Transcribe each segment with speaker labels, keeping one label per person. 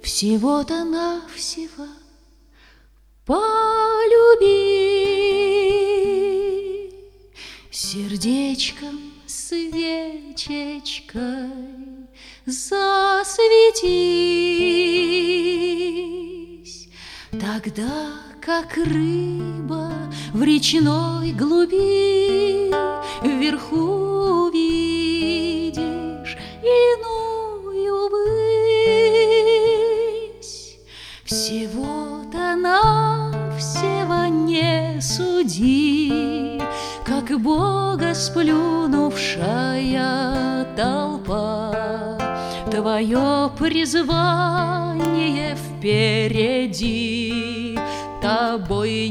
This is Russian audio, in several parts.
Speaker 1: всего-то навсего полюби, сердечком свечечкой засветись, тогда как рыба в речной глуби вверху видишь иную высь. Всего-то навсего не суди, как Бога сплюнувшая толпа. Твое призвание впереди, тобой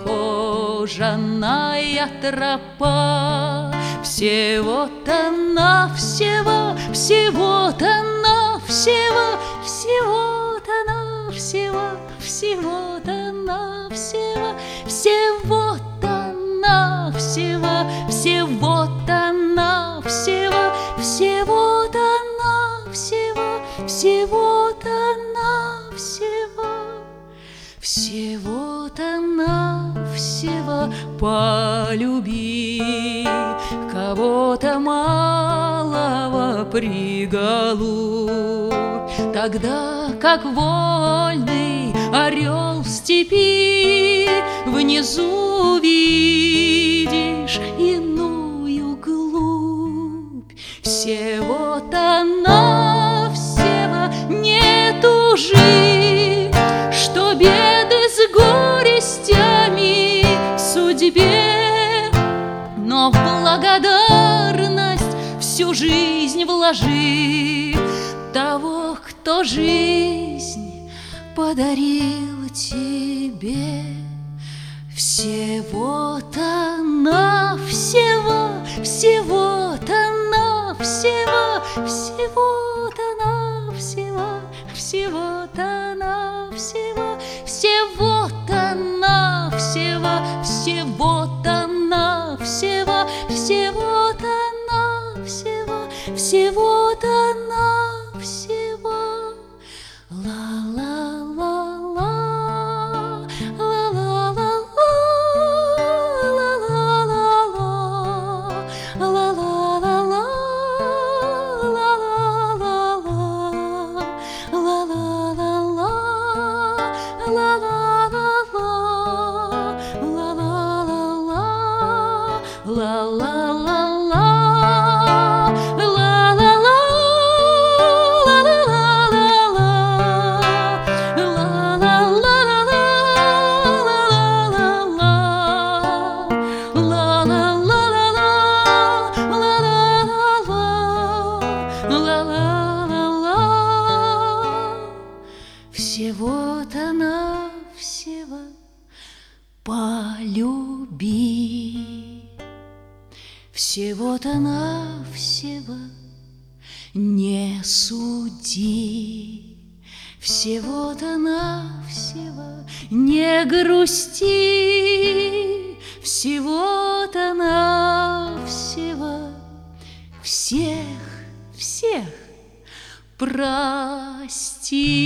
Speaker 1: нехоженная тропа. Всего-то навсего, всего-то навсего, всего-то навсего, всего-то навсего, всего-то навсего, всего-то навсего, всего-то навсего, всего-то навсего, всего-то навсего полюби кого-то малого приголубь, тогда как вольный орел в степи внизу видишь иную глубь. Всего-то навсего не тужи, что беды с горестями в судьбе, но в благодарность всю жизнь вложи того, кто жизнь подарил тебе. Всего-то навсего, всего-то навсего, всего-то навсего, всего-то навсего, всего-то навсего, всего-то навсего, всего-то навсего, всего-то навсего. Ла-ла-ла-ла, ла-ла-ла-ла, ла-ла-ла-ла, ла-ла-ла-ла, всего-то навсего полюби, всего-то навсего не суди, всего-то навсего не грусти, всего-то навсего всех прости.